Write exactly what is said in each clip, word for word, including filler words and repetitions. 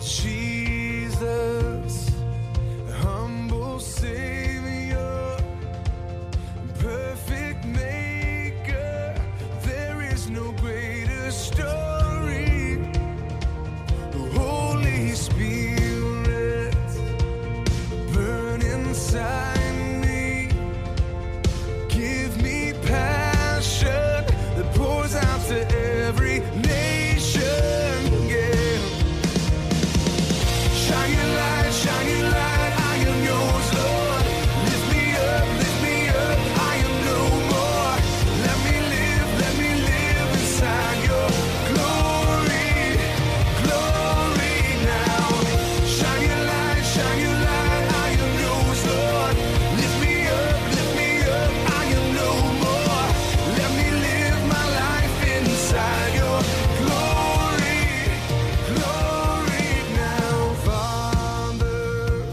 Jesus, humble Savior, perfect Maker, there is no greater story. Holy Spirit, burn inside me, give me passion that pours out to every nation. Yeah. Shine your light, shine your light, I am yours, Lord. Lift me up, lift me up, I am no more. Let me live, let me live inside your glory, glory now. Shine your light, shine your light, I am yours, Lord. Lift me up, lift me up, I am no more. Let me live my life inside your glory, glory now. Father,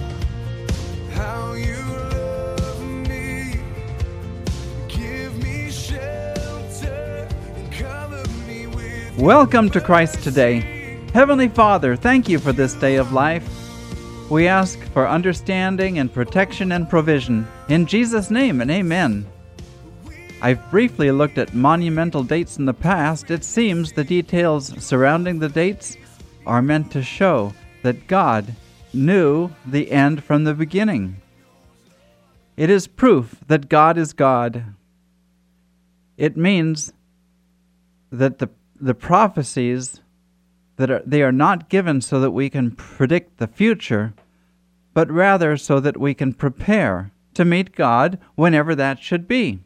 how you love me, give me shelter and cover me with Welcome to Christ Today. Heavenly Father, thank you for this day of life. We ask for understanding and protection and provision. In Jesus' name and amen. I've briefly looked at monumental dates in the past. It seems the details surrounding the dates are meant to show that God knew the end from the beginning. It is proof that God is God. It means that the the prophecies that are they are not given so that we can predict the future, but rather so that we can prepare to meet God whenever that should be.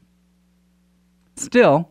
Still,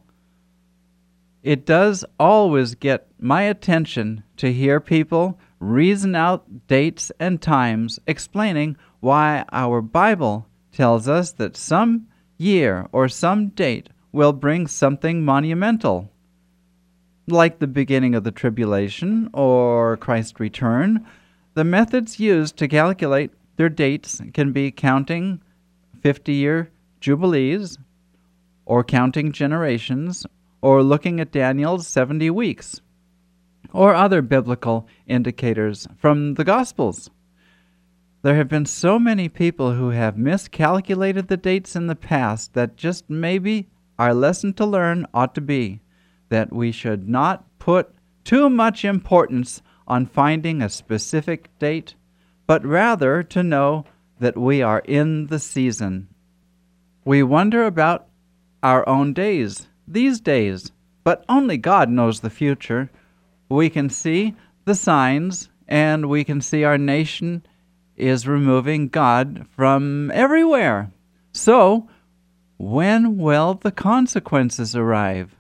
it does always get my attention to hear people reason out dates and times, explaining why our Bible tells us that some year or some date will bring something monumental, like the beginning of the tribulation or Christ's return. The methods used to calculate their dates can be counting fifty-year jubilees, or counting generations, or looking at Daniel's seventy weeks, or other biblical indicators from the Gospels. There have been so many people who have miscalculated the dates in the past that just maybe our lesson to learn ought to be that we should not put too much importance on finding a specific date, but rather to know that we are in the season. We wonder about our own days, these days, but only God knows the future. We can see the signs, and we can see our nation is removing God from everywhere. So, when will the consequences arrive?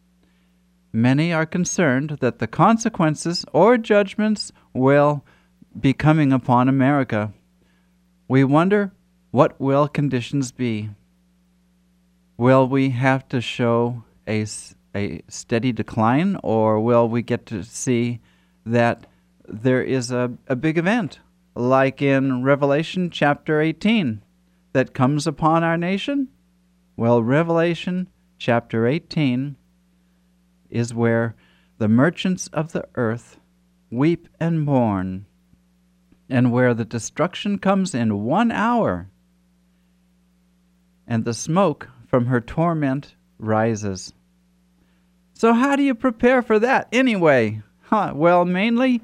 Many are concerned that the consequences or judgments will be coming upon America. We wonder, what will conditions be? Will we have to show a, a steady decline, or will we get to see that there is a, a big event, like in Revelation chapter eighteen, that comes upon our nation? Well, Revelation chapter eighteen is where the merchants of the earth weep and mourn, and where the destruction comes in one hour, and the smoke from her torment rises. So how do you prepare for that anyway? Huh, well, mainly,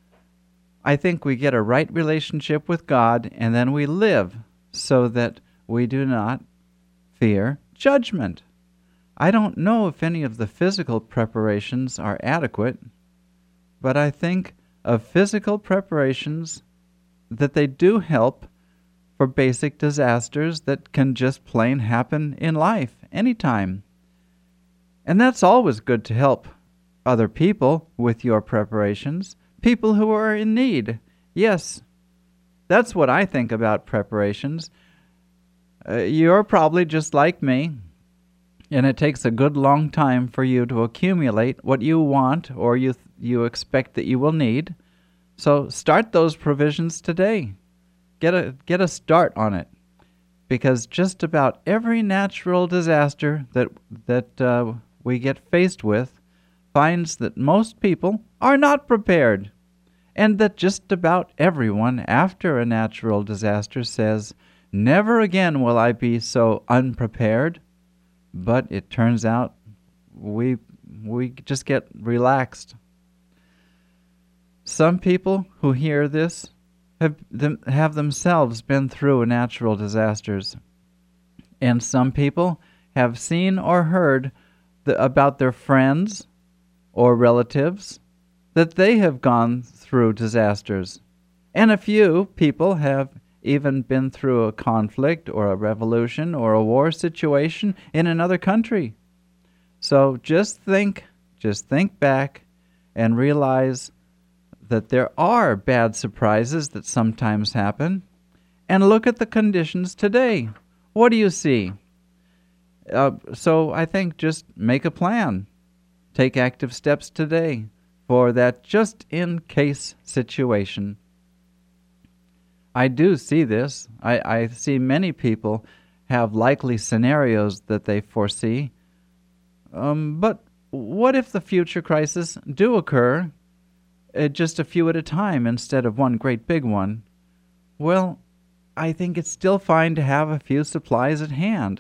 I think we get a right relationship with God, and then we live so that we do not fear judgment. I don't know if any of the physical preparations are adequate, but I think of physical preparations that they do help for basic disasters that can just plain happen in life anytime. And that's always good to help other people with your preparations, people who are in need. Yes, that's what I think about preparations. Uh, you're probably just like me, and it takes a good long time for you to accumulate what you want or you th- you expect that you will need. So start those provisions today. Get a get a start on it, because just about every natural disaster that that uh, we get faced with finds that most people are not prepared, and that just about everyone after a natural disaster says, "Never again will I be so unprepared." But it turns out we we just get relaxed. Some people who hear this have them, have themselves been through natural disasters, and some people have seen or heard the, about their friends or relatives that they have gone through disasters, and a few people have even been through a conflict or a revolution or a war situation in another country. So just think, just think back and realize that there are bad surprises that sometimes happen, and look at the conditions today. What do you see? Uh, so I think just make a plan. Take active steps today for that just-in-case situation. I do see this. I, I see many people have likely scenarios that they foresee. Um, but what if the future crises do occur, uh, just a few at a time instead of one great big one? Well, I think it's still fine to have a few supplies at hand.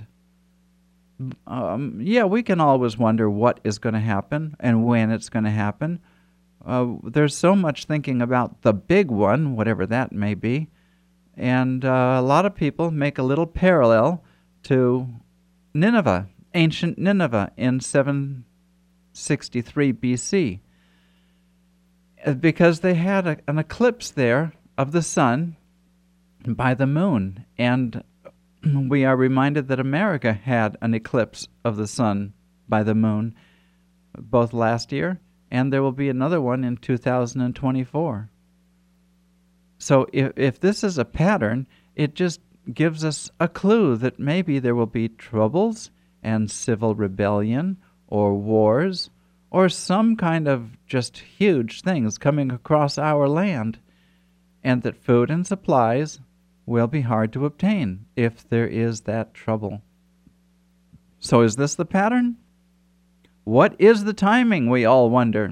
Um, yeah, we can always wonder what is going to happen and when it's going to happen. Uh, there's so much thinking about the big one, whatever that may be. And uh, a lot of people make a little parallel to Nineveh, ancient Nineveh in seven sixty-three B C, because they had a, an eclipse there of the sun by the moon. And we are reminded that America had an eclipse of the sun by the moon both last year, and there will be another one in two thousand twenty-four. So if, if this is a pattern, it just gives us a clue that maybe there will be troubles and civil rebellion or wars or some kind of just huge things coming across our land, and that food and supplies will be hard to obtain if there is that trouble. So is this the pattern? What is the timing, we all wonder?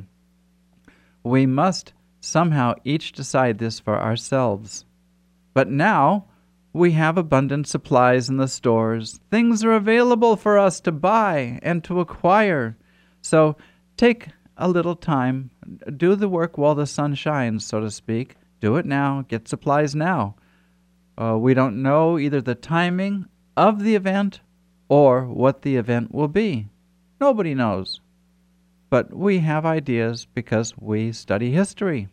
We must somehow each decide this for ourselves. But now we have abundant supplies in the stores. Things are available for us to buy and to acquire. So take a little time, do the work while the sun shines, so to speak. Do it now, get supplies now. Uh, we don't know either the timing of the event or what the event will be. Nobody knows. But we have ideas because we study history.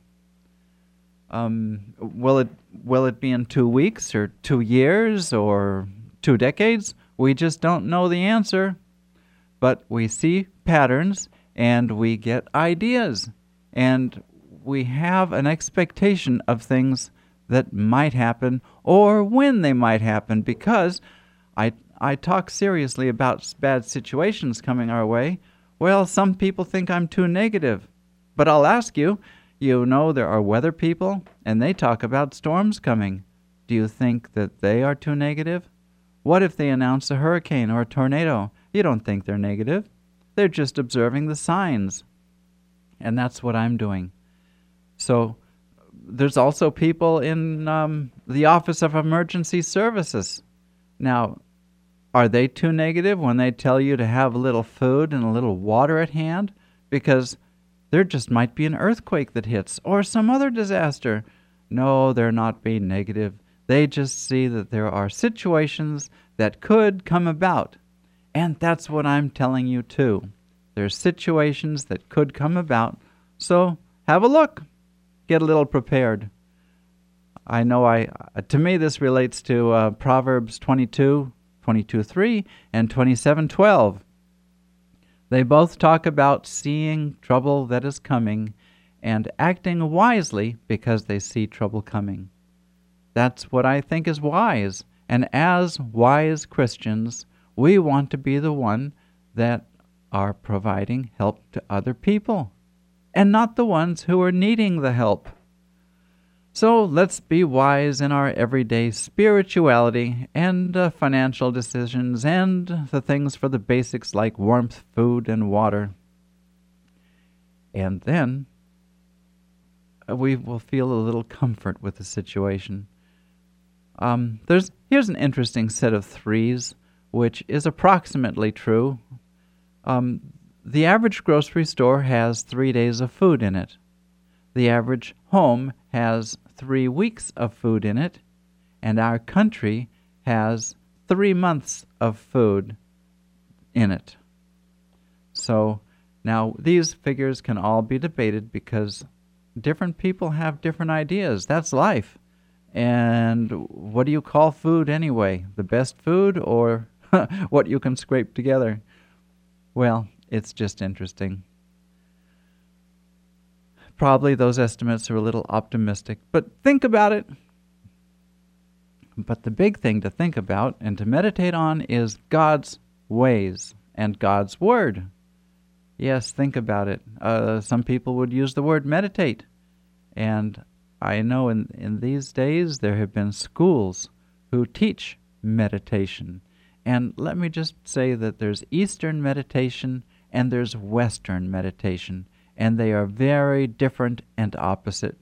Um, will it will it be in two weeks or two years or two decades? We just don't know the answer. But we see patterns and we get ideas. And we have an expectation of things that might happen or when they might happen, because I I talk seriously about bad situations coming our way. Well, some people think I'm too negative. But I'll ask you, you know there are weather people, and they talk about storms coming. Do you think that they are too negative? What if they announce a hurricane or a tornado? You don't think they're negative. They're just observing the signs. And that's what I'm doing. So there's also people in um, the Office of Emergency Services. Now, are they too negative when they tell you to have a little food and a little water at hand? Because there just might be an earthquake that hits or some other disaster. No, they're not being negative. They just see that there are situations that could come about. And that's what I'm telling you too. There's situations that could come about. So have a look. Get a little prepared. I know I, to me this relates to uh, Proverbs twenty-two, twenty-two three and twenty-seven twelve. They both talk about seeing trouble that is coming and acting wisely because they see trouble coming. That's what I think is wise. And as wise Christians, we want to be the one that are providing help to other people and not the ones who are needing the help. So let's be wise in our everyday spirituality and uh, financial decisions and the things for the basics like warmth, food, and water. And then we will feel a little comfort with the situation. Um, there's here's an interesting set of threes, which is approximately true. Um, the average grocery store has three days of food in it. The average home has three weeks of food in it, and our country has three months of food in it. So now these figures can all be debated because different people have different ideas. That's life. And what do you call food anyway? The best food or what you can scrape together? Well, it's just interesting. Probably those estimates are a little optimistic, but think about it. But the big thing to think about and to meditate on is God's ways and God's word. Yes, think about it. Uh, some people would use the word meditate. And I know in, in these days there have been schools who teach meditation. And let me just say that there's Eastern meditation and there's Western meditation, and they are very different and opposite.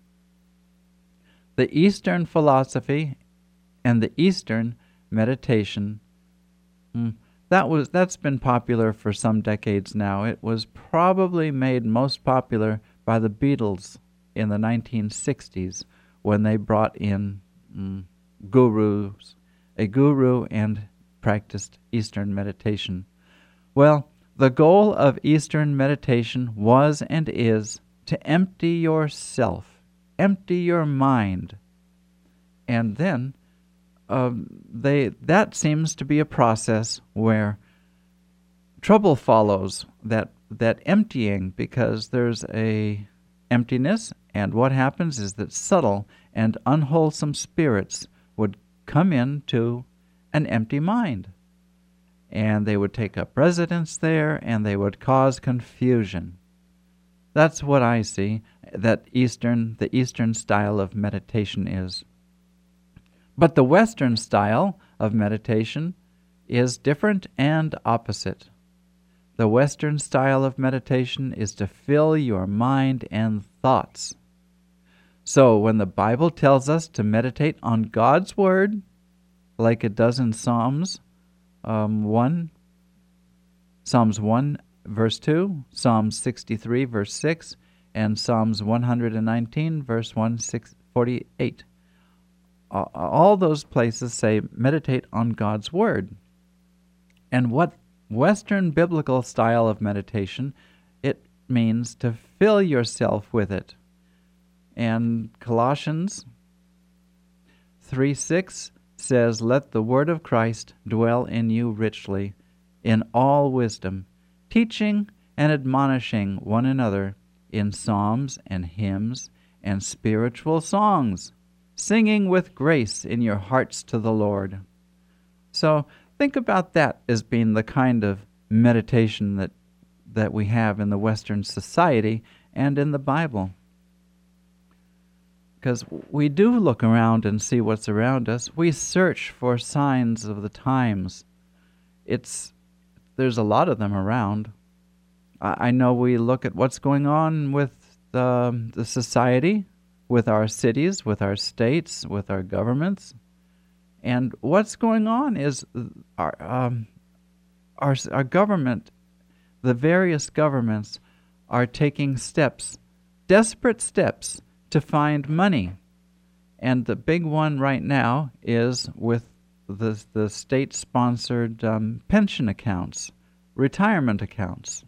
The Eastern philosophy and the Eastern meditation, mm, that was that's been popular for some decades now. It was probably made most popular by the Beatles in the nineteen sixties when they brought in mm, gurus, a guru and practiced Eastern meditation. Well, the goal of Eastern meditation was and is to empty yourself, empty your mind. And then um, they that seems to be a process where trouble follows that that emptying, because there's a emptiness, and what happens is that subtle and unwholesome spirits would come into an empty mind. And they would take up residence there, and they would cause confusion. That's what I see that Eastern, the Eastern style of meditation is. But the Western style of meditation is different and opposite. The Western style of meditation is to fill your mind and thoughts. So when the Bible tells us to meditate on God's Word, like it does in Psalms, Um, one, Psalms one, verse two, Psalms sixty-three, verse six, and Psalms one hundred nineteen, verse one forty-eight. Uh, all those places say meditate on God's Word. And what Western biblical style of meditation, it means to fill yourself with it. And Colossians three six says, "Let the word of Christ dwell in you richly, in all wisdom, teaching and admonishing one another in psalms and hymns and spiritual songs, singing with grace in your hearts to the Lord." So think about that as being the kind of meditation that that we have in the Western society and in the Bible. Because we do look around and see what's around us. We search for signs of the times. It's there's a lot of them around. I, I know we look at what's going on with the, the society, with our cities, with our states, with our governments. And what's going on is our um, our our government, the various governments, are taking steps, desperate steps, to find money. And the big one right now is with the, the state-sponsored um, pension accounts, retirement accounts.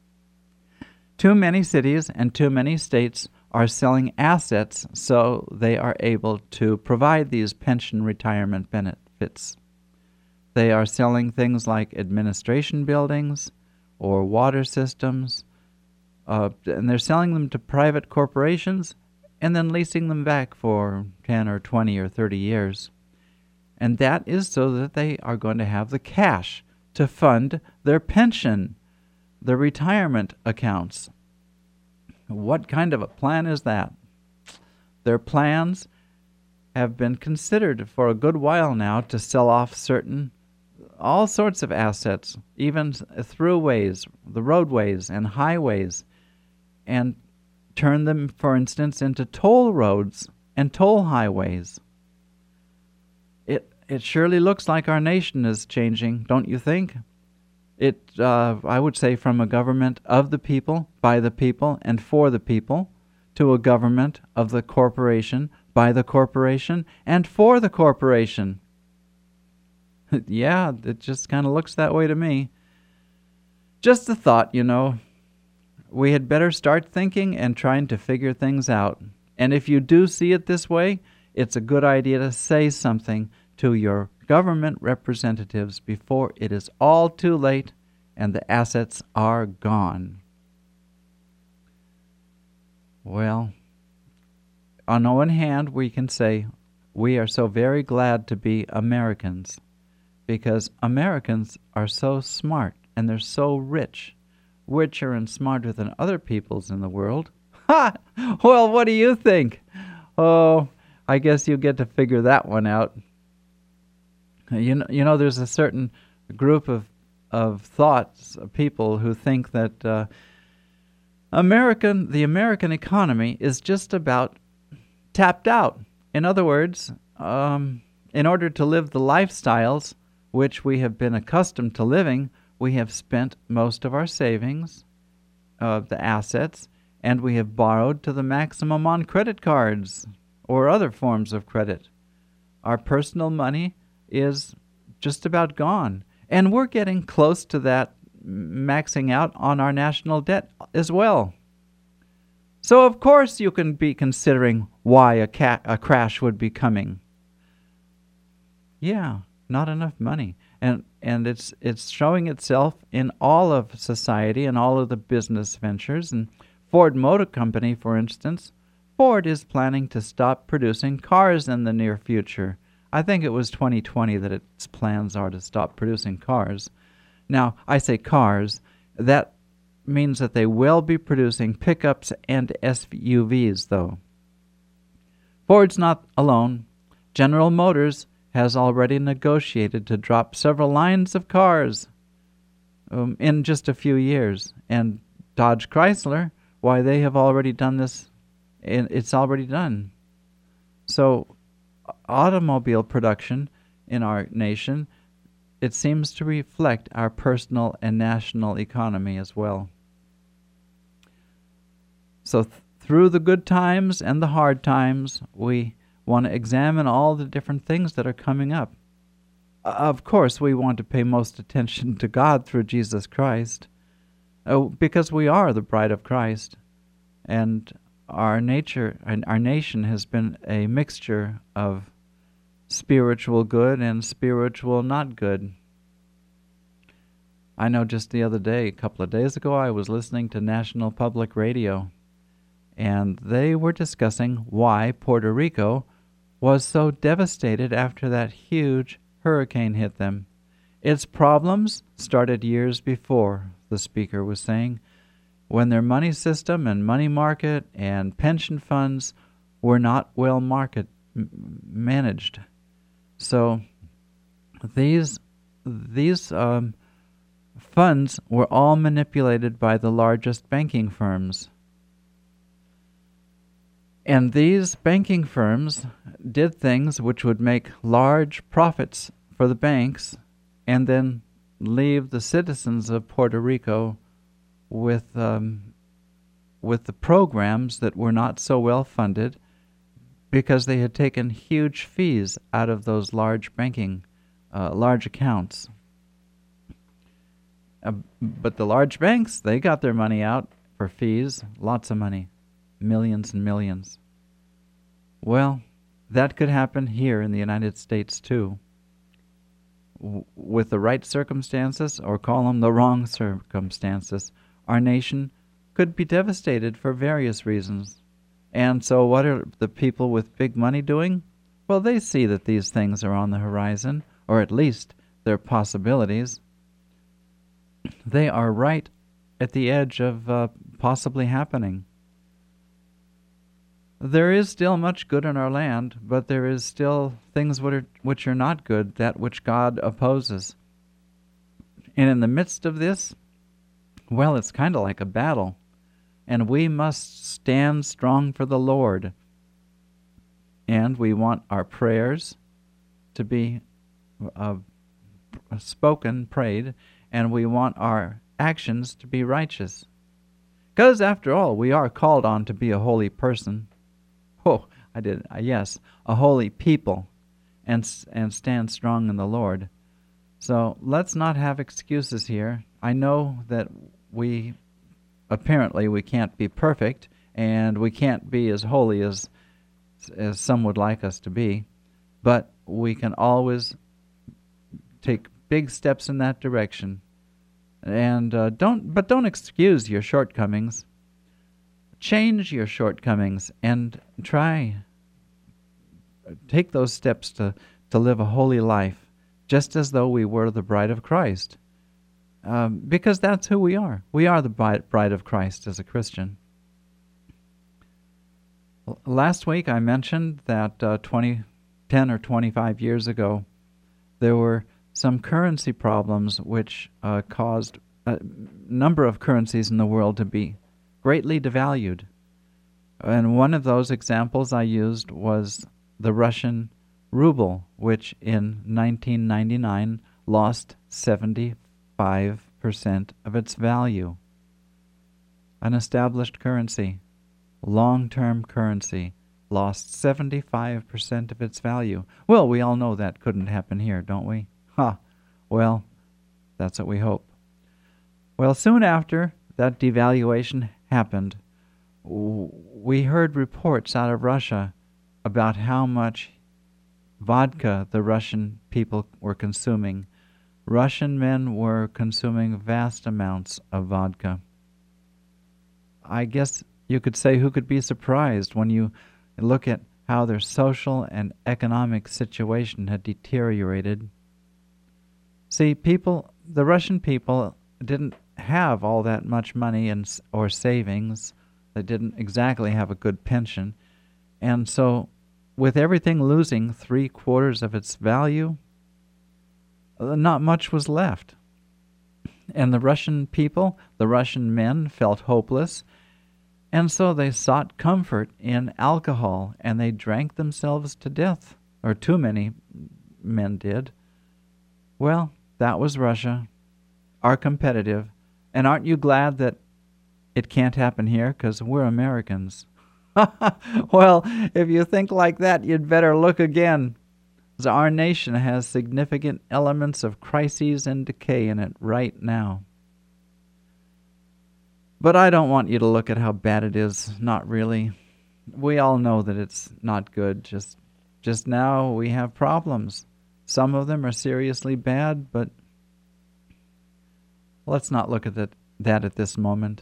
Too many cities and too many states are selling assets so they are able to provide these pension retirement benefits. They are selling things like administration buildings or water systems, uh, and they're selling them to private corporations and then leasing them back for ten or twenty or thirty years. And that is so that they are going to have the cash to fund their pension, their retirement accounts. What kind of a plan is that? Their plans have been considered for a good while now to sell off certain, all sorts of assets, even throughways, the roadways and highways, and turn them, for instance, into toll roads and toll highways. It it surely looks like our nation is changing, don't you think? It, uh, I would say, from a government of the people, by the people, and for the people, to a government of the corporation, by the corporation, and for the corporation. Yeah, it just kind of looks that way to me. Just a thought, you know. We had better start thinking and trying to figure things out. And if you do see it this way, it's a good idea to say something to your government representatives before it is all too late and the assets are gone. Well, on the one hand, we can say we are so very glad to be Americans because Americans are so smart and they're so rich, richer and smarter than other peoples in the world. Ha! Well, what do you think? Oh, I guess you get to figure that one out. You know, you know, there's a certain group of of thoughts, of people who think that uh, American, the American economy is just about tapped out. In other words, um, in order to live the lifestyles which we have been accustomed to living, we have spent most of our savings, uh, the assets, and we have borrowed to the maximum on credit cards or other forms of credit. Our personal money is just about gone. And we're getting close to that maxing out on our national debt as well. So of course you can be considering why a, ca- a crash would be coming. Yeah, not enough money. And and it's it's showing itself in all of society and all of the business ventures. And Ford Motor Company, for instance, Ford is planning to stop producing cars in the near future. I think it was twenty twenty that its plans are to stop producing cars. Now, I say cars. That means that they will be producing pickups and S U Vs, though. Ford's not alone. General Motors has already negotiated to drop several lines of cars um, in just a few years. And Dodge Chrysler, why, they have already done this. And it's already done. So automobile production in our nation, it seems to reflect our personal and national economy as well. So th- through the good times and the hard times, we want to examine all the different things that are coming up. Uh, of course, we want to pay most attention to God through Jesus Christ, uh, because we are the bride of Christ, and our nature and our nation has been a mixture of spiritual good and spiritual not good. I know just the other day, a couple of days ago, I was listening to National Public Radio, and they were discussing why Puerto Rico was so devastated after that huge hurricane hit them. Its problems started years before, the speaker was saying, when their money system and money market and pension funds were not well market m- managed. So these these um, funds were all manipulated by the largest banking firms. And these banking firms did things which would make large profits for the banks and then leave the citizens of Puerto Rico with um, with the programs that were not so well funded because they had taken huge fees out of those large banking, uh, large accounts. Uh, but the large banks, they got their money out for fees, lots of money, millions and millions. Well, that could happen here in the United States too. W- with the right circumstances, or call them the wrong circumstances, our nation could be devastated for various reasons. And so what are the people with big money doing? Well, they see that these things are on the horizon, or at least they're possibilities. They are right at the edge of uh, possibly happening. There is still much good in our land, but there is still things which are, which are not good, that which God opposes. And in the midst of this, well, it's kind of like a battle. and we must stand strong for the Lord. And we want our prayers to be uh, spoken, prayed, and we want our actions to be righteous. Because, after all, we are called on to be a holy person. Oh, I did, uh, yes, a holy people, and and stand strong in the Lord. So let's not have excuses here. I know that we, apparently, we can't be perfect, and we can't be as holy as as some would like us to be, but we can always take big steps in that direction. And uh, don't, but don't excuse your shortcomings. Change your shortcomings and try, take those steps to, to live a holy life, just as though we were the bride of Christ. Um, because that's who we are. We are the bride of Christ as a Christian. Last week I mentioned that uh, twenty, ten or twenty-five years ago, there were some currency problems which uh, caused a number of currencies in the world to be greatly devalued. And one of those examples I used was the Russian ruble, which in nineteen ninety-nine lost seventy-five percent of its value. An established currency, long-term currency, lost seventy-five percent of its value. Well, we all know that couldn't happen here, don't we? Ha! Well, that's what we hope. Well, soon after that devaluation happened, we heard reports out of Russia about how much vodka the Russian people were consuming. Russian men were consuming vast amounts of vodka. I guess you could say, who could be surprised when you look at how their social and economic situation had deteriorated? See, people, the Russian people didn't have all that much money and or savings. They didn't exactly have a good pension. And so, with everything losing three quarters of its value, not much was left. And the Russian people, the Russian men, felt hopeless. And so they sought comfort in alcohol, and they drank themselves to death, or too many men did. Well, that was Russia, our competitive. And aren't you glad that it can't happen here, because we're Americans? Well, if you think like that, you'd better look again. Our nation has significant elements of crises and decay in it right now. But I don't want you to look at how bad it is. Not really. We all know that it's not good. Just just now we have problems. Some of them are seriously bad, but let's not look at that, that at this moment.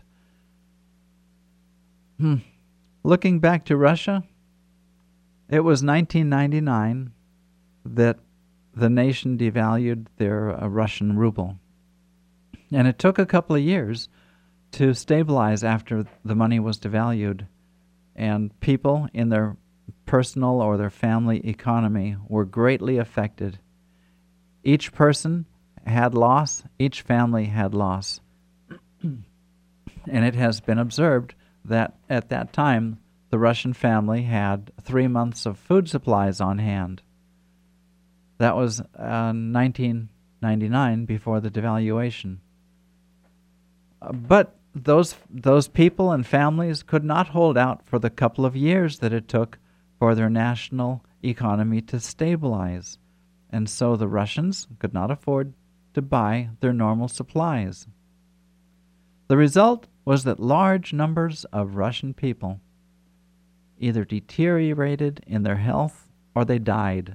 Hmm. Looking back to Russia, it was nineteen ninety-nine that the nation devalued their uh, Russian ruble. And it took a couple of years to stabilize after the money was devalued, and people in their personal or their family economy were greatly affected. Each person had loss, each family had loss. And it has been observed that at that time the Russian family had three months of food supplies on hand. That was uh, nineteen ninety-nine, before the devaluation. Uh, but those those people and families could not hold out for the couple of years that it took for their national economy to stabilize. And so the Russians could not afford to buy their normal supplies. The result was that large numbers of Russian people either deteriorated in their health or they died.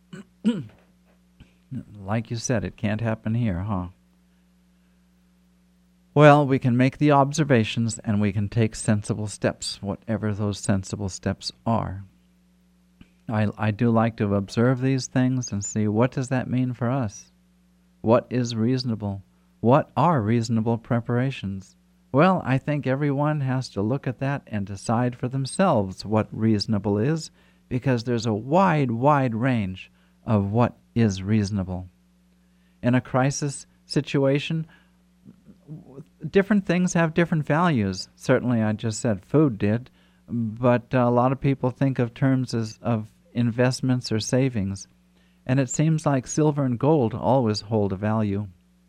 Like you said, it can't happen here, huh? Well, we can make the observations and we can take sensible steps, whatever those sensible steps are. I, I do like to observe these things and see, what does that mean for us? What is reasonable? What are reasonable preparations? Well, I think everyone has to look at that and decide for themselves what reasonable is, because there's a wide, wide range of what is reasonable. In a crisis situation, w- different things have different values. Certainly, I just said food did, but uh, a lot of people think of terms as of investments or savings, and it seems like silver and gold always hold a value.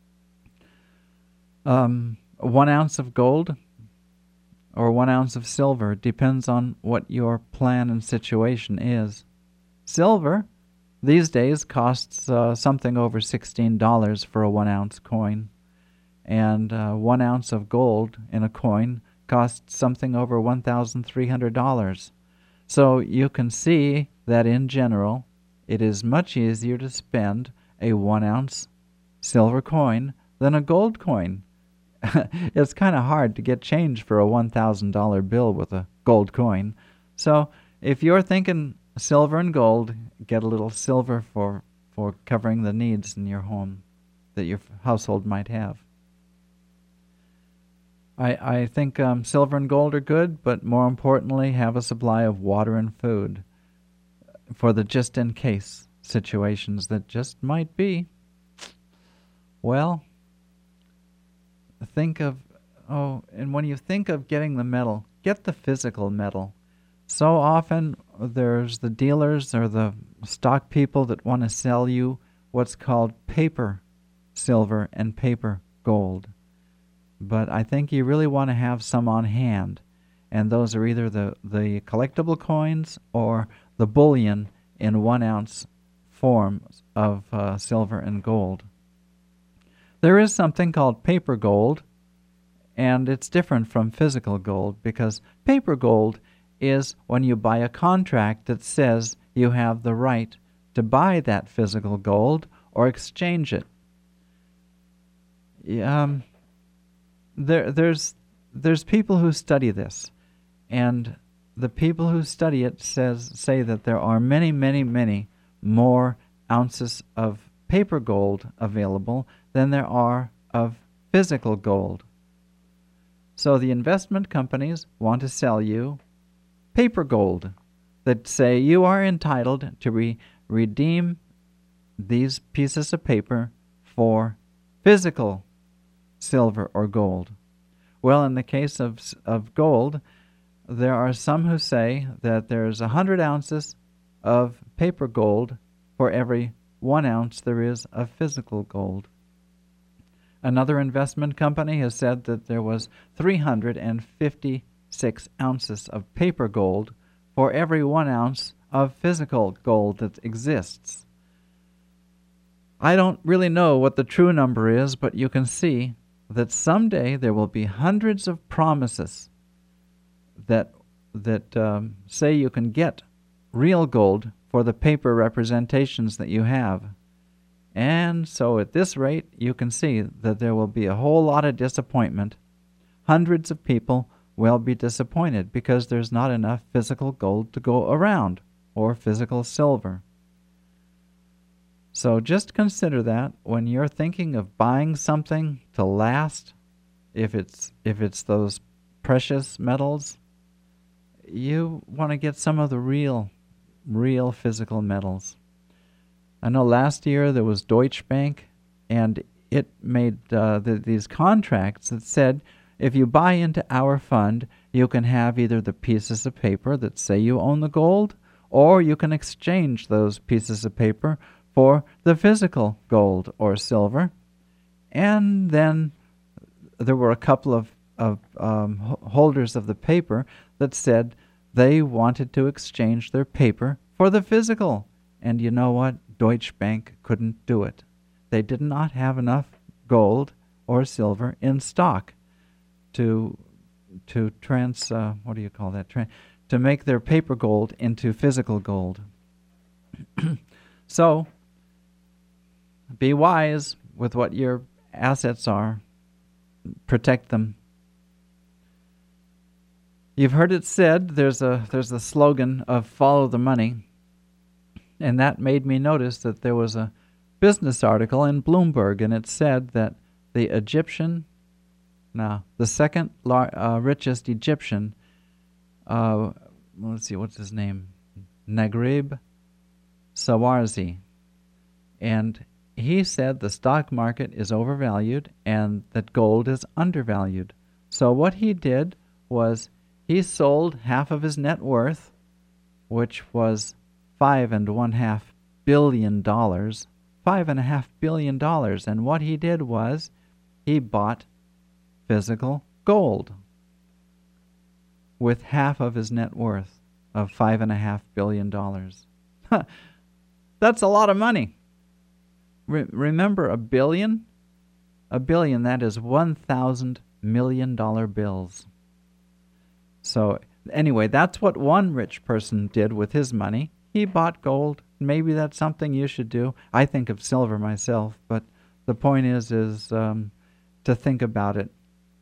Um, one ounce of gold or one ounce of silver depends on what your plan and situation is. Silver these days costs uh, something over sixteen dollars for a one ounce coin, and uh, one ounce of gold in a coin costs something over one thousand three hundred dollars. So you can see that in general, it is much easier to spend a one ounce silver coin than a gold coin. It's kind of hard to get change for a one thousand dollars bill with a gold coin. So if you're thinking silver and gold, get a little silver for, for covering the needs in your home that your household might have. I, I think um, silver and gold are good, but more importantly, have a supply of water and food for the just-in-case situations that just might be. Well, think of, oh, and when you think of getting the metal, get the physical metal. So often there's the dealers or the stock people that want to sell you what's called paper silver and paper gold. But I think you really want to have some on hand, and those are either the, the collectible coins or the bullion in one ounce forms of uh, silver and gold. There is something called paper gold, and it's different from physical gold because paper gold is when you buy a contract that says you have the right to buy that physical gold or exchange it. Um, there, there's, there's people who study this, and the people who study it says say that there are many, many, many more ounces of paper gold available than there are of physical gold. So the investment companies want to sell you paper gold that say you are entitled to re- redeem these pieces of paper for physical silver or gold. Well, in the case of of gold, there are some who say that there's a hundred ounces of paper gold for every one ounce there is of physical gold. Another investment company has said that there was three hundred fifty-six ounces of paper gold for every one ounce of physical gold that exists. I don't really know what the true number is, but you can see that someday there will be hundreds of promises that that um, say you can get real gold for the paper representations that you have. And so at this rate, you can see that there will be a whole lot of disappointment. Hundreds of people will be disappointed because there's not enough physical gold to go around, or physical silver. So just consider that when you're thinking of buying something to last, if it's if it's those precious metals, you want to get some of the real, real physical metals. I know last year there was Deutsche Bank, and it made uh, the, these contracts that said if you buy into our fund, you can have either the pieces of paper that say you own the gold, or you can exchange those pieces of paper for the physical gold or silver. And then there were a couple of, of um, holders of the paper that said they wanted to exchange their paper for the physical. And you know what? Deutsche Bank couldn't do it. They did not have enough gold or silver in stock to to trans uh, what do you call that? Tran- to make their paper gold into physical gold. So be wise with what your assets are. Protect them. You've heard it said, there's a there's a slogan of follow the money. And that made me notice that there was a business article in Bloomberg, and it said that the Egyptian, now the second lar- uh, richest Egyptian, uh, let's see, what's his name? Naguib Sawarzi. And he said the stock market is overvalued and that gold is undervalued. So what he did was he sold half of his net worth, which was five and one half billion dollars, five and a half billion dollars. And what he did was he bought physical gold with half of his net worth of five and a half billion dollars. That's a lot of money. Re- remember, a billion? A billion, that is one thousand million dollar bills. So anyway, that's what one rich person did with his money. He bought gold. Maybe that's something you should do. I think of silver myself, but the point is, is um, to think about it.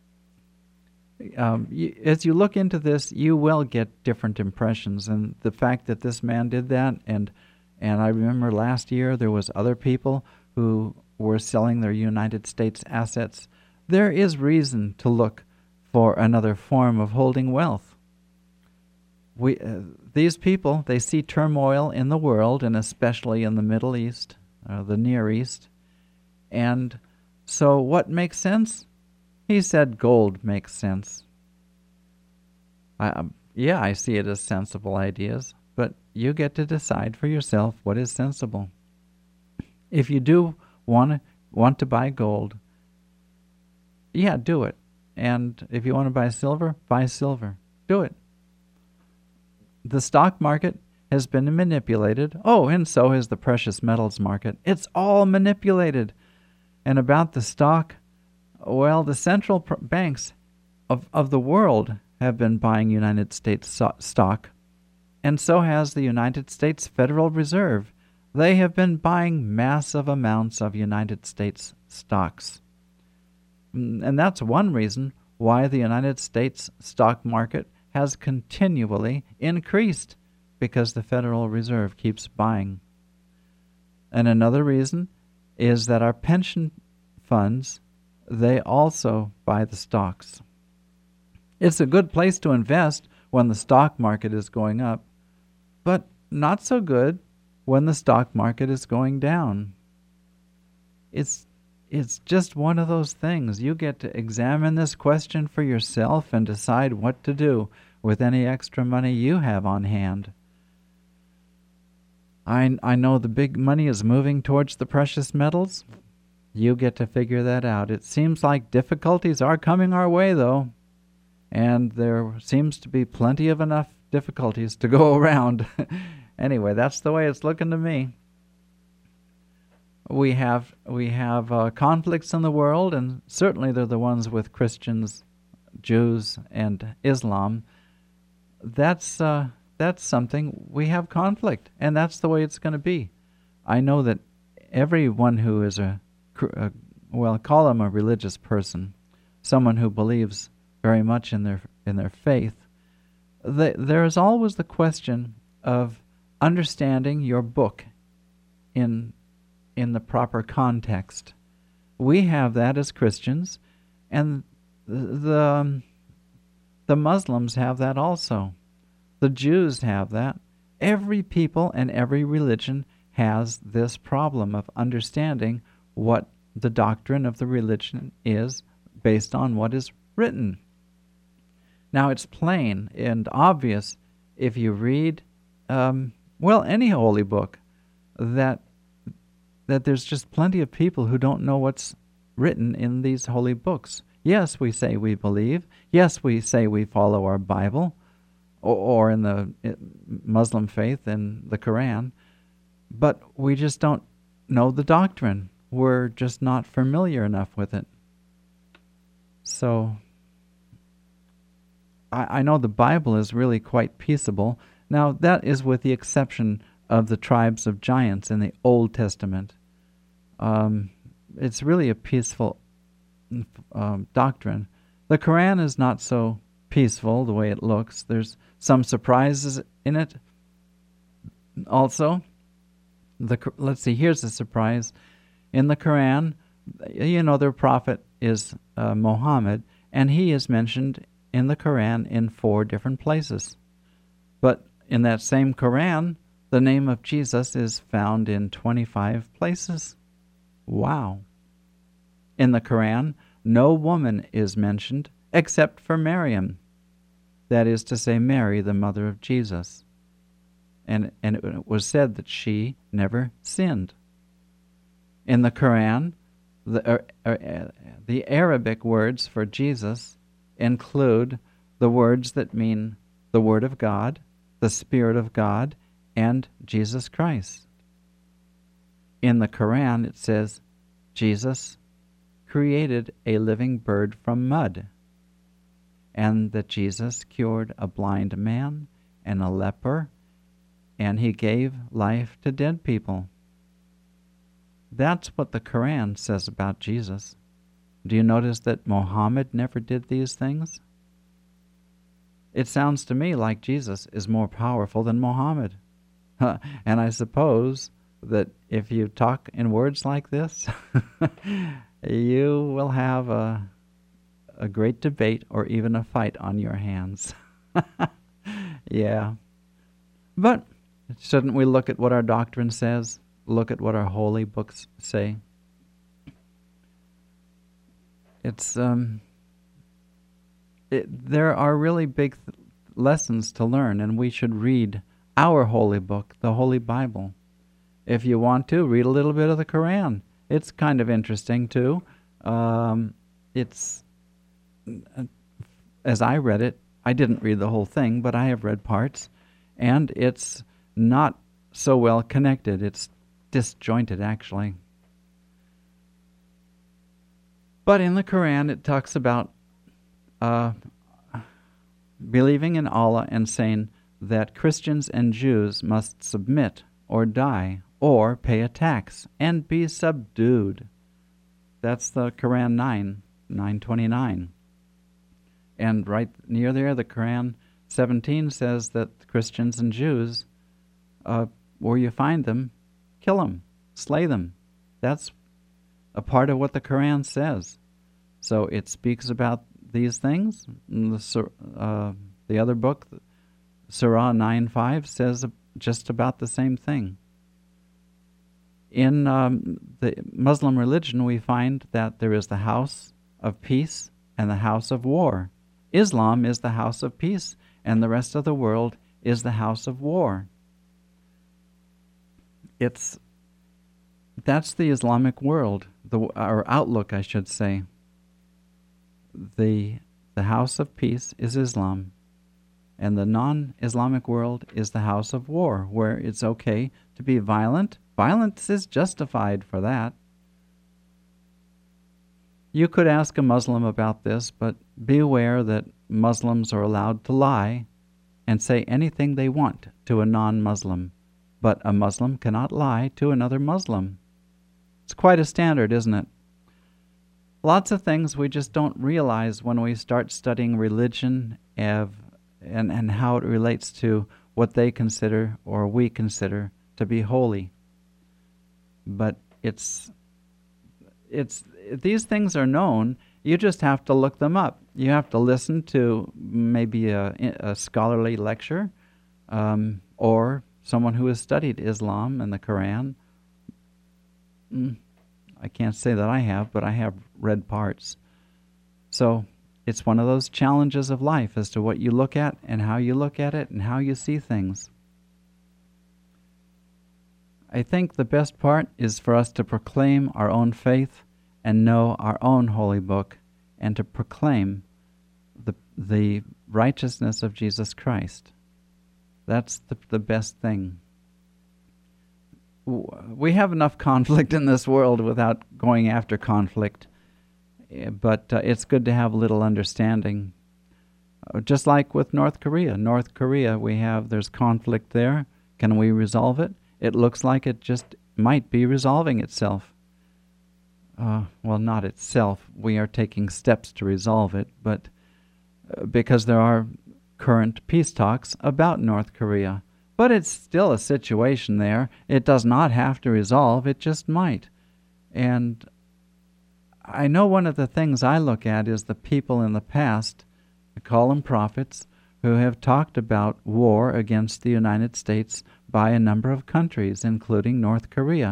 Um, you, as you look into this, you will get different impressions, and the fact that this man did that, and and I remember last year there was other people who were selling their United States assets. There is reason to look for another form of holding wealth. We uh, these people, they see turmoil in the world, and especially in the Middle East, or the Near East, and so what makes sense? He said gold makes sense. I, um, yeah, I see it as sensible ideas, but you get to decide for yourself what is sensible. If you do want want to buy gold, yeah, do it. And if you want to buy silver, buy silver. Do it. The stock market has been manipulated. Oh, and so has the precious metals market. It's all manipulated. And about the stock, well, the central pr- banks of, of the world have been buying United States so- stock, and so has the United States Federal Reserve. They have been buying massive amounts of United States stocks. And that's one reason why the United States stock market has continually increased, because the Federal Reserve keeps buying. And another reason is that our pension funds, they also buy the stocks. It's a good place to invest when the stock market is going up, but not so good when the stock market is going down. It's it's just one of those things. You get to examine this question for yourself and decide what to do with any extra money you have on hand. I, I know the big money is moving towards the precious metals. You get to figure that out. It seems like difficulties are coming our way, though, and there seems to be plenty of enough difficulties to go around. Anyway, that's the way it's looking to me. We have we have uh, conflicts in the world, and certainly they're the ones with Christians, Jews, and Islam. That's uh, that's something. We have conflict, and that's the way it's going to be. I know that everyone who is a, a well, call them a religious person, someone who believes very much in their in their faith, they, there is always the question of understanding your book in in the proper context. We have that as Christians, and the um, the Muslims have that also. The Jews have that. Every people and every religion has this problem of understanding what the doctrine of the religion is based on what is written. Now, it's plain and obvious if you read, um, well, any holy book, that that there's just plenty of people who don't know what's written in these holy books. Yes, we say we believe. Yes, we say we follow our Bible, or, or in the Muslim faith, in the Quran, but we just don't know the doctrine. We're just not familiar enough with it. So, I, I know the Bible is really quite peaceable. Now, that is with the exception of the tribes of giants in the Old Testament. Um, it's really a peaceful um, doctrine. The Quran is not so peaceful the way it looks. There's some surprises in it. Also, the let's see, here's a surprise. In the Quran, you know, their prophet is uh, Muhammad, and he is mentioned in the Quran in four different places. But in that same Quran, the name of Jesus is found in twenty-five places. Wow. In the Quran, no woman is mentioned except for Maryam. That is to say, Mary, the mother of Jesus. And, and it was said that she never sinned. In the Quran, the, uh, uh, the Arabic words for Jesus include the words that mean the Word of God, the Spirit of God, and Jesus Christ. In the Quran, it says, Jesus created a living bird from mud, and that Jesus cured a blind man and a leper, and he gave life to dead people. That's what the Quran says about Jesus. Do you notice that Muhammad never did these things? It sounds to me like Jesus is more powerful than Muhammad. And I suppose that if you talk in words like this, you will have a, a great debate or even a fight on your hands. Yeah. But shouldn't we look at what our doctrine says? Look at what our holy books say? It's um, it, there are really big th- lessons to learn, and we should read our holy book, the Holy Bible. If you want to, read a little bit of the Quran. It's kind of interesting, too. Um, it's, as I read it, I didn't read the whole thing, but I have read parts, and it's not so well connected. It's disjointed, actually. But in the Quran, it talks about uh, believing in Allah and saying that Christians and Jews must submit or die or pay a tax and be subdued. That's the Quran nine, nine twenty-nine. And right near there, the Quran seventeen says that Christians and Jews, uh, where you find them, kill them, slay them. That's a part of what the Quran says. So it speaks about these things. The, uh, the other book, Surah nine five, says just about the same thing. In um, the Muslim religion, we find that there is the house of peace and the house of war. Islam is the house of peace, and the rest of the world is the house of war. It's that's the Islamic world, the our outlook, I should say. The the house of peace is Islam, and the non-Islamic world is the house of war, where it's okay to be violent. Violence is justified for that. You could ask a Muslim about this, but be aware that Muslims are allowed to lie and say anything they want to a non-Muslim, but a Muslim cannot lie to another Muslim. It's quite a standard, isn't it? Lots of things we just don't realize when we start studying religion and, and how it relates to what they consider or we consider to be holy. But it's it's these things are known. You just have to look them up. You have to listen to maybe a, a scholarly lecture um, or someone who has studied Islam and the Quran. Mm, I can't say that I have, but I have read parts. So it's one of those challenges of life as to what you look at and how you look at it and how you see things. I think the best part is for us to proclaim our own faith and know our own holy book and to proclaim the the righteousness of Jesus Christ. That's the, the best thing. We have enough conflict in this world without going after conflict, but uh, it's good to have a little understanding. Uh, just like with North Korea. North Korea, we have, there's conflict there. Can we resolve it? It looks like it just might be resolving itself. Uh, well, not itself. We are taking steps to resolve it, but uh, because there are current peace talks about North Korea. But it's still a situation there. It does not have to resolve. It just might. And I know one of the things I look at is the people in the past, I call them prophets, who have talked about war against the United States by a number of countries, including North Korea,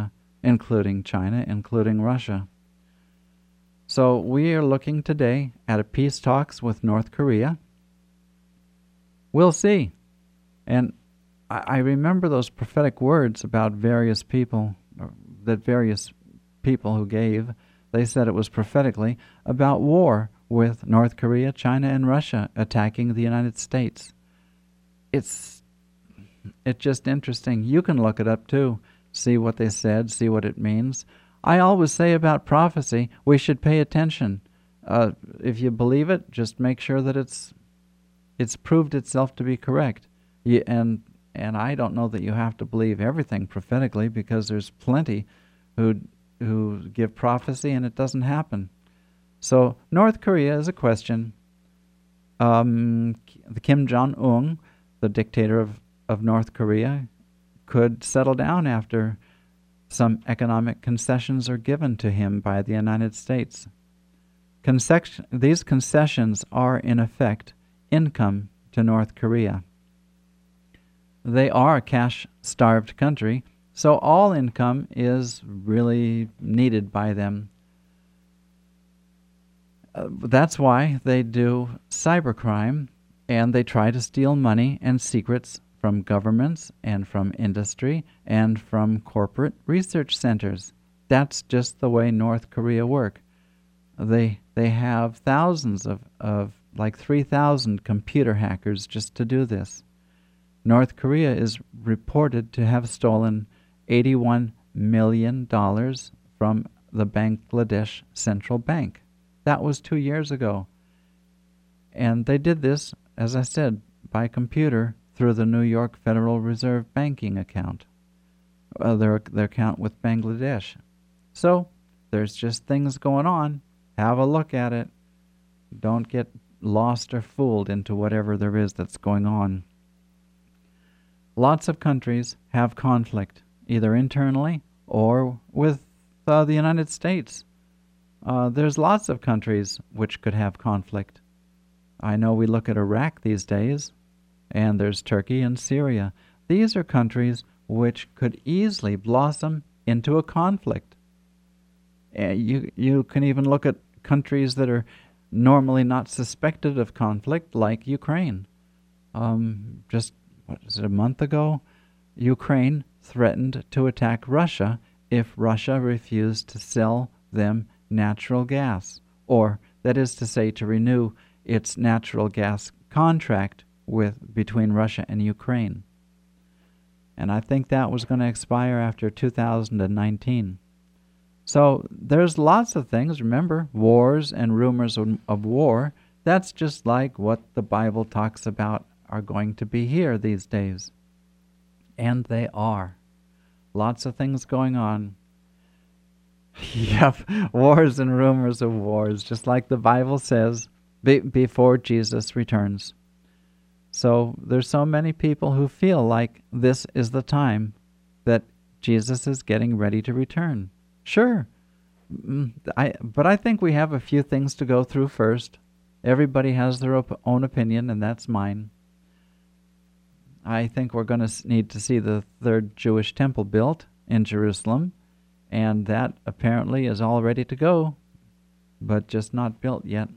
including China, including Russia. So we are looking today at a peace talks with North Korea. We'll see. And I, I remember those prophetic words about various people, or that various people who gave. They said it was prophetically about war with North Korea, China, and Russia attacking the United States. It's it's just interesting. You can look it up too, see what they said, see what it means. I always say about prophecy, we should pay attention. Uh, if you believe it, just make sure that it's it's proved itself to be correct. You, and and I don't know that you have to believe everything prophetically, because there's plenty who who give prophecy and it doesn't happen. So North Korea is a question. Um, the Kim Jong-un, the dictator of, of North Korea, could settle down after some economic concessions are given to him by the United States. Concession, these concessions are, in effect, income to North Korea. They are a cash-starved country, so all income is really needed by them. Uh, that's why they do cybercrime, and they try to steal money and secrets from governments and from industry and from corporate research centers. That's just the way North Korea work. They they have thousands of, of like three thousand computer hackers just to do this. North Korea is reported to have stolen eighty-one million dollars from the Bangladesh Central Bank. That was two years ago. And they did this, as I said, by computer through the New York Federal Reserve banking account, uh, their, their account with Bangladesh. So there's just things going on. Have a look at it. Don't get lost or fooled into whatever there is that's going on. Lots of countries have conflict, either internally or with uh, the United States. Uh, there's lots of countries which could have conflict. I know we look at Iraq these days, and there's Turkey and Syria. These are countries which could easily blossom into a conflict. Uh, you, you can even look at countries that are normally not suspected of conflict, like Ukraine. Um, just, what is it, a month ago? Ukraine threatened to attack Russia if Russia refused to sell them natural gas, or that is to say, to renew its natural gas contract with between Russia and Ukraine. And I think that was going to expire after two thousand nineteen. So there's lots of things. Remember, wars and rumors of, of war, that's just like what the Bible talks about are going to be here these days. And they are. Lots of things going on. Yep, wars and rumors of wars, just like the Bible says, be, before Jesus returns. So there's so many people who feel like this is the time that Jesus is getting ready to return. Sure, I, but I think we have a few things to go through first. Everybody has their op- own opinion, and that's mine. I think we're going to need to see the third Jewish temple built in Jerusalem, and that apparently is all ready to go, but just not built yet.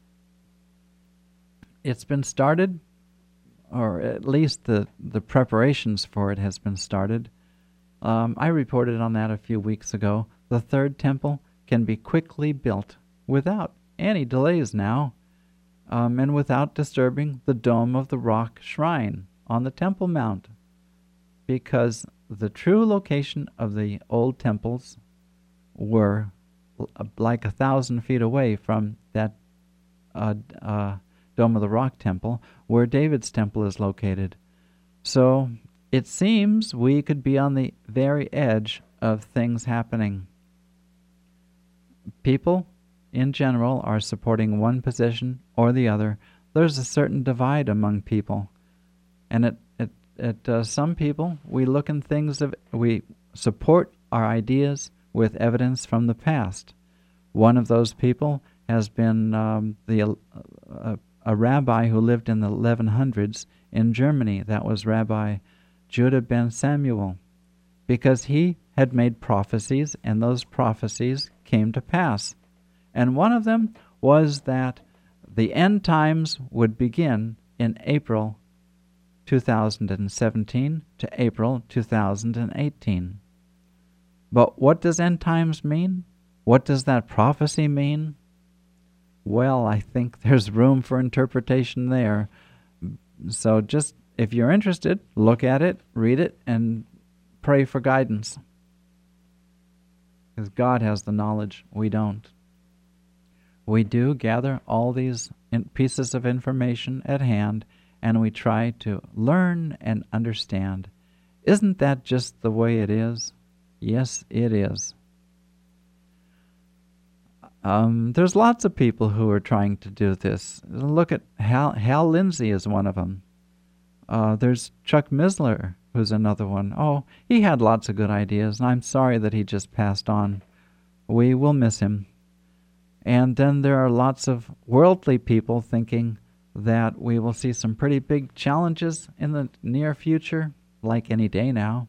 It's been started, or at least the, the preparations for it has been started. Um, I reported on that a few weeks ago. The third temple can be quickly built without any delays now, um, and without disturbing the Dome of the Rock shrine on the Temple Mount, because the true location of the old temples were like a thousand feet away from that uh, uh, Dome of the Rock temple, where David's temple is located. So it seems we could be on the very edge of things happening. People, in general, are supporting one position or the other. There's a certain divide among people. And it, it, it uh, some people, we look in things, of, we support our ideas with evidence from the past. One of those people has been um, the uh, uh, a rabbi who lived in the eleven hundreds in Germany. That was Rabbi Judah ben Samuel, because he had had made prophecies, and those prophecies came to pass. And one of them was that the end times would begin in April two thousand seventeen to April two thousand eighteen. But what does end times mean? What does that prophecy mean? Well, I think there's room for interpretation there. So just, if you're interested, look at it, read it, and pray for guidance. Because God has the knowledge, we don't. We do gather all these in pieces of information at hand, and we try to learn and understand. Isn't that just the way it is? Yes, it is. Um, there's lots of people who are trying to do this. Look at Hal, Hal Lindsey is one of them. Uh, there's Chuck Missler, who's another one. Oh, he had lots of good ideas, and I'm sorry that he just passed on. We will miss him. And then there are lots of worldly people thinking that we will see some pretty big challenges in the near future, like any day now.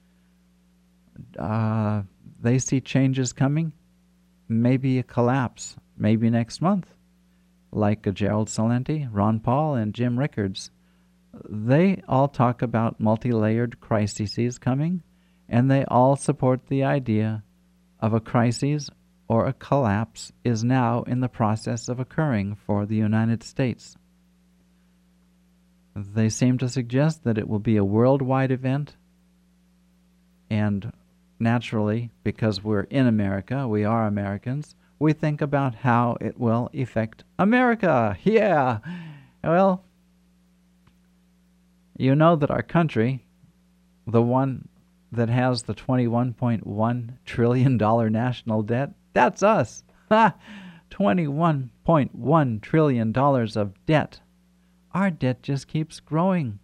Uh, they see changes coming, maybe a collapse, maybe next month, like a Gerald Celente, Ron Paul, and Jim Rickards. They all talk about multi-layered crises coming, and they all support the idea of a crisis or a collapse is now in the process of occurring for the United States. They seem to suggest that it will be a worldwide event, and naturally, because we're in America, we are Americans, we think about how it will affect America. Yeah! Well, you know that our country, the one that has the twenty-one point one trillion dollars national debt, that's us. Ha! twenty-one point one trillion dollars of debt. Our debt just keeps growing.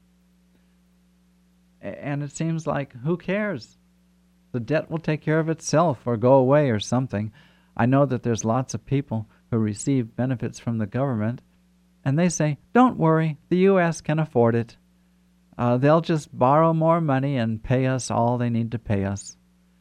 And it seems like, who cares? The debt will take care of itself or go away or something. I know that there's lots of people who receive benefits from the government, and they say, don't worry, the U S can afford it. Uh, they'll just borrow more money and pay us all they need to pay us.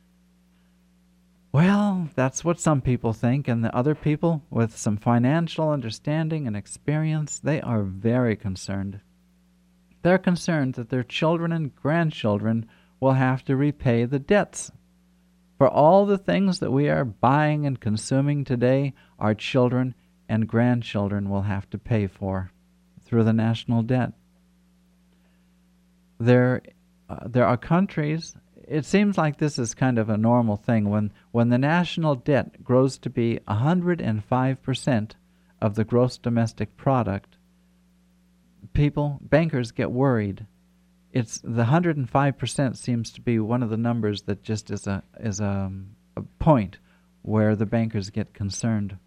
Well, that's what some people think, and the other people with some financial understanding and experience, they are very concerned. They're concerned that their children and grandchildren will have to repay the debts. For all the things that we are buying and consuming today, our children and grandchildren will have to pay for through the national debt. There, uh, there are countries, it seems like this is kind of a normal thing, when, when the national debt grows to be one hundred five percent of the gross domestic product, people, bankers get worried. It's the one hundred five percent seems to be one of the numbers that just is a is a, a point where the bankers get concerned.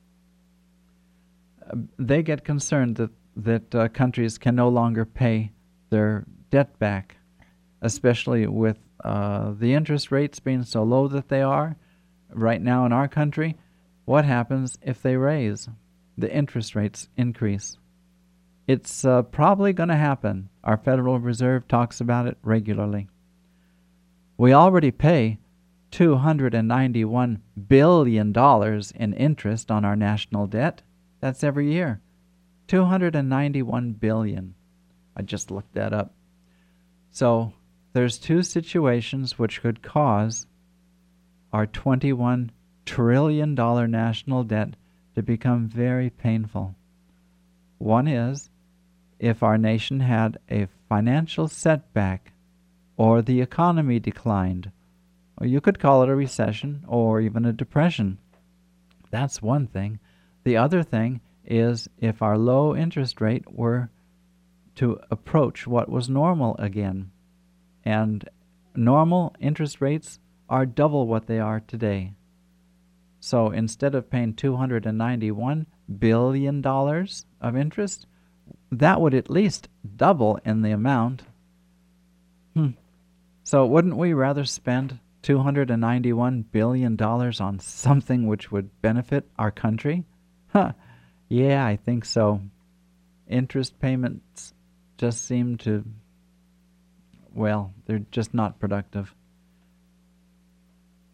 Uh, they get concerned that that uh, countries can no longer pay their debt back, especially with uh, the interest rates being so low that they are right now in our country. What happens if they raise the interest rates increase? It's uh, probably going to happen. Our Federal Reserve talks about it regularly. We already pay two hundred ninety-one billion dollars in interest on our national debt. That's every year. two hundred ninety-one billion dollars. I just looked that up. So there's two situations which could cause our twenty-one trillion dollars national debt to become very painful. One is if our nation had a financial setback or the economy declined, or you could call it a recession or even a depression. That's one thing. The other thing is if our low interest rate were to approach what was normal again. And normal interest rates are double what they are today. So instead of paying two hundred ninety-one billion dollars of interest, that would at least double in the amount. Hmm. So wouldn't we rather spend two hundred ninety-one billion dollars on something which would benefit our country? Huh. Yeah, I think so. Interest payments just seem to, well, they're just not productive.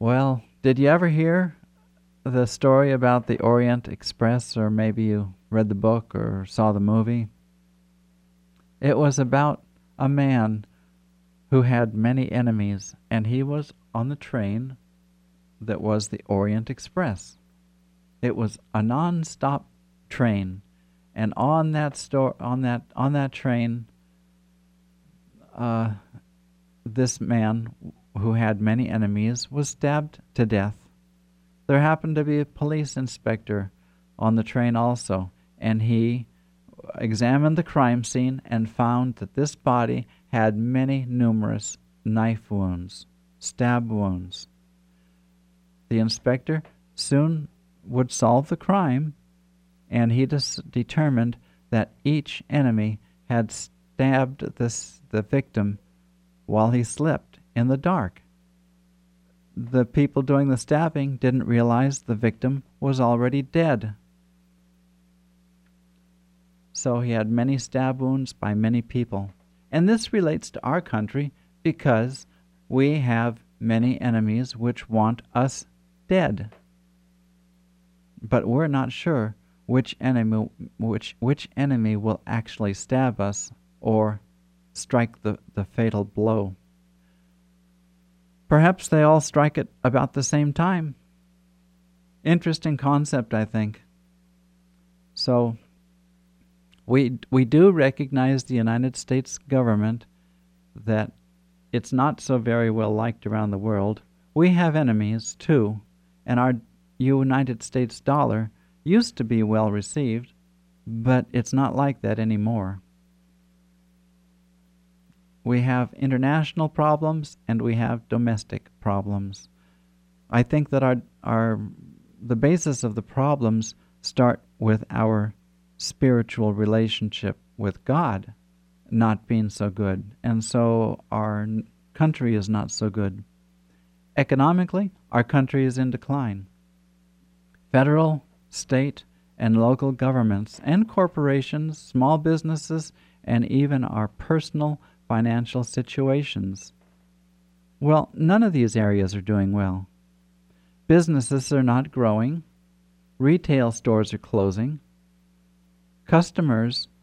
Well, did you ever hear the story about the Orient Express, or maybe you read the book or saw the movie? It was about a man who had many enemies, and he was on the train that was the Orient Express. It was a non-stop train, and on that store, on that on that train, uh, this man who had many enemies was stabbed to death. There happened to be a police inspector on the train also, and he examined the crime scene and found that this body had many numerous knife wounds, stab wounds. The inspector soon would solve the crime, and he des- determined that each enemy had stabbed this, the victim while he slept in the dark. The people doing the stabbing didn't realize the victim was already dead. So he had many stab wounds by many people. And this relates to our country because we have many enemies which want us dead. But we're not sure which enemy which which enemy will actually stab us or strike the, the fatal blow. Perhaps they all strike at about the same time. Interesting concept, I think. So we we do recognize the United States government, that it's not so very well liked around the world. We have enemies too, and our United States dollar used to be well received, but it's not like that anymore. We have international problems and we have domestic problems. I think that our our the basis of the problems start with our spiritual relationship with God not being so good, and so our country is not so good. Economically, our country is in decline. Federal, state, and local governments and corporations, small businesses, and even our personal financial situations. Well, none of these areas are doing well. Businesses are not growing. Retail stores are closing. Customers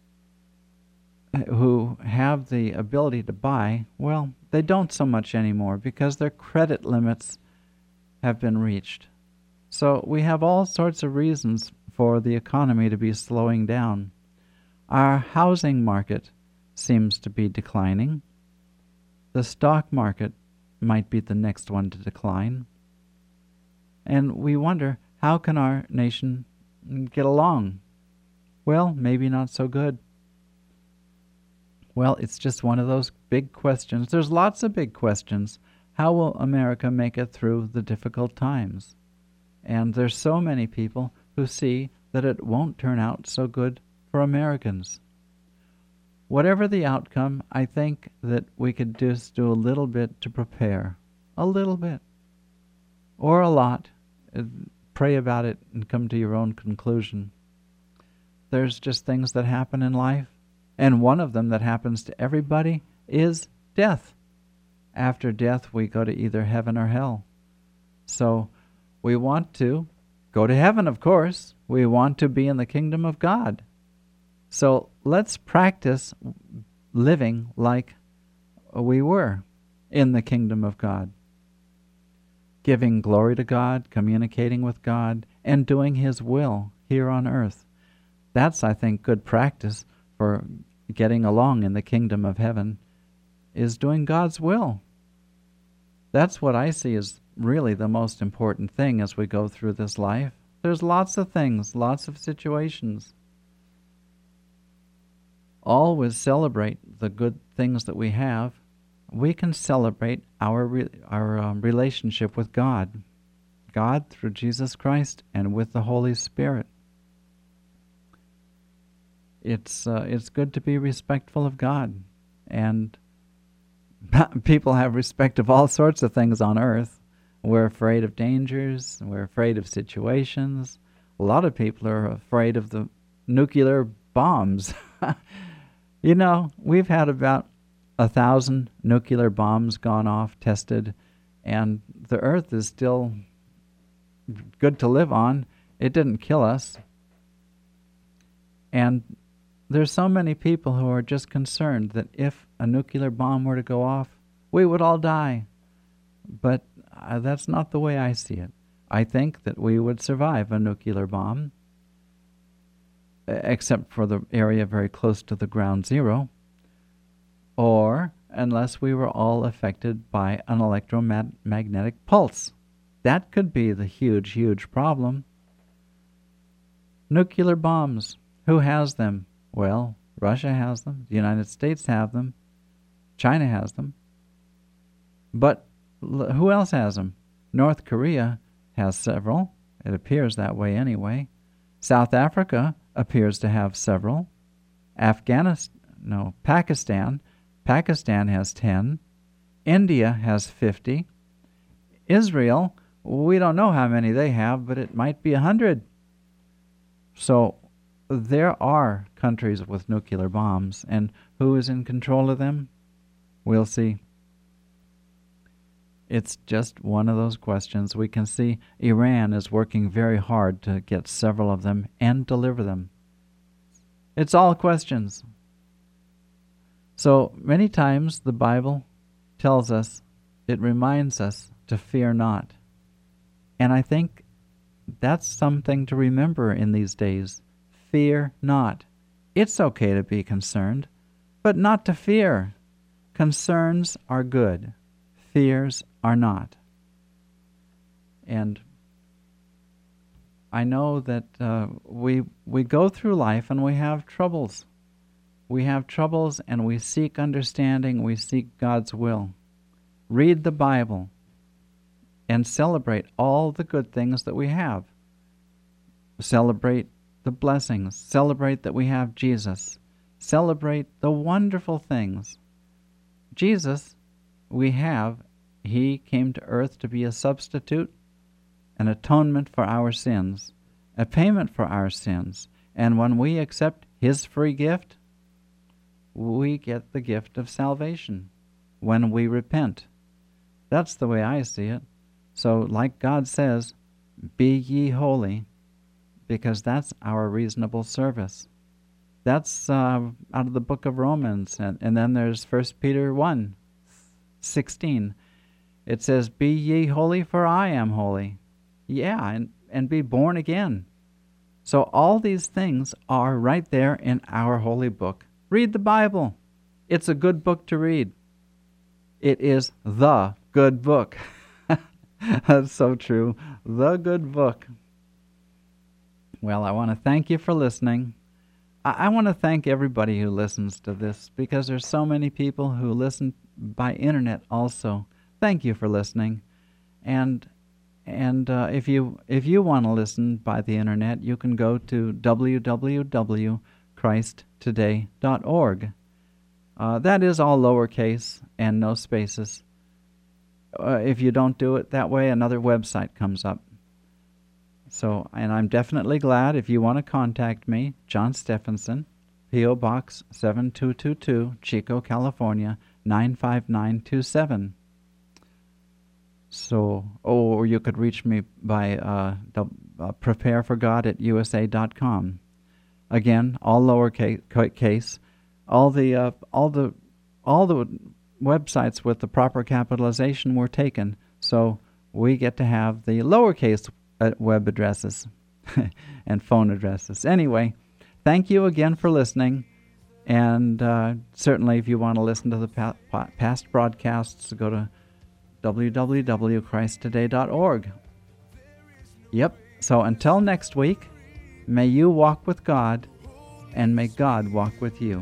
who have the ability to buy, well, they don't so much anymore because their credit limits have been reached. So we have all sorts of reasons for the economy to be slowing down. Our housing market seems to be declining. The stock market might be the next one to decline. And we wonder, how can our nation get along? Well, maybe not so good. Well, it's just one of those big questions. There's lots of big questions. How will America make it through the difficult times? And there's so many people who see that it won't turn out so good for Americans. Whatever the outcome, I think that we could just do a little bit to prepare. A little bit. Or a lot. Pray about it and come to your own conclusion. There's just things that happen in life, and one of them that happens to everybody is death. After death, we go to either heaven or hell. So we want to go to heaven, of course. We want to be in the kingdom of God. So let's practice living like we were in the kingdom of God. Giving glory to God, communicating with God, and doing His will here on earth. That's, I think, good practice for getting along in the kingdom of heaven, is doing God's will. That's what I see as really the most important thing as we go through this life. There's lots of things, lots of situations. Always celebrate the good things that we have. We can celebrate our re- our um, relationship with God. God through Jesus Christ and with the Holy Spirit. It's uh, it's good to be respectful of God. And people have respect of all sorts of things on earth. We're afraid of dangers. We're afraid of situations. A lot of people are afraid of the nuclear bombs. You know, we've had about a thousand nuclear bombs gone off, tested, and the earth is still good to live on. It didn't kill us. And there's so many people who are just concerned that if a nuclear bomb were to go off, we would all die. But uh, that's not the way I see it. I think that we would survive a nuclear bomb, except for the area very close to the ground zero, or unless we were all affected by an electromagnetic pulse. That could be the huge, huge problem. Nuclear bombs. Who has them? Well, Russia has them. The United States have them. China has them. But l- who else has them? North Korea has several. It appears that way anyway. South Africa appears to have several. Afghanistan, no, Pakistan. Pakistan has ten. India has fifty. Israel, we don't know how many they have, but it might be a hundred. So there are countries with nuclear bombs, and who is in control of them? We'll see. It's just one of those questions. We can see Iran is working very hard to get several of them and deliver them. It's all questions. So many times the Bible tells us, it reminds us to fear not. And I think that's something to remember in these days. Fear not. It's okay to be concerned, but not to fear. Concerns are good. Fears are not. And I know that uh, we we go through life and we have troubles. We have troubles and we seek understanding, we seek God's will. Read the Bible and celebrate all the good things that we have. Celebrate the blessings. Celebrate that we have Jesus. Celebrate the wonderful things. Jesus, we have, he came to earth to be a substitute, an atonement for our sins, a payment for our sins. And when we accept his free gift, we get the gift of salvation when we repent. That's the way I see it. So like God says, be ye holy, because that's our reasonable service. That's uh, out of the book of Romans. And, and then there's First Peter one sixteen. It says, be ye holy, for I am holy. Yeah, and, and be born again. So all these things are right there in our holy book. Read the Bible. It's a good book to read. It is the good book. That's so true. The good book. Well, I want to thank you for listening. I, I want to thank everybody who listens to this, because there's so many people who listen by internet also. Thank you for listening. And and uh, if you if you want to listen by the internet, you can go to w w w dot christ today dot org. Uh, that is all lowercase and no spaces. Uh, if you don't do it that way, another website comes up. So, and I'm definitely glad if you want to contact me, John Stephenson, P O Box seven two two two, Chico, California, nine five nine two seven. So, or you could reach me by uh, the, uh, prepare for god at u s a dot com. Again, all lowercase. All the uh, all the all the websites with the proper capitalization were taken, so we get to have the lowercase web addresses and phone addresses. Anyway, thank you again for listening, and uh, certainly if you want to listen to the pa- pa- past broadcasts, go to w w w dot christ today dot org. Yep, so until next week, may you walk with God, and may God walk with you.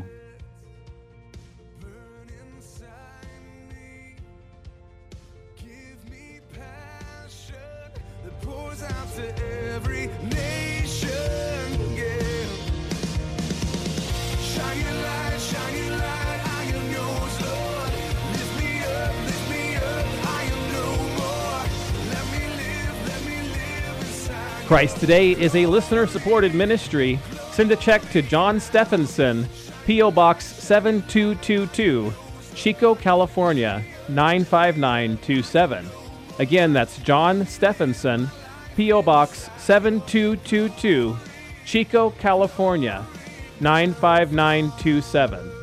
Christ Today is a listener-supported ministry. Send a check to John Stephenson, P O Box seven two two two, Chico, California, nine five nine two seven. Again, that's John Stephenson, P O. Box seven two two two, Chico, California, nine five nine two seven.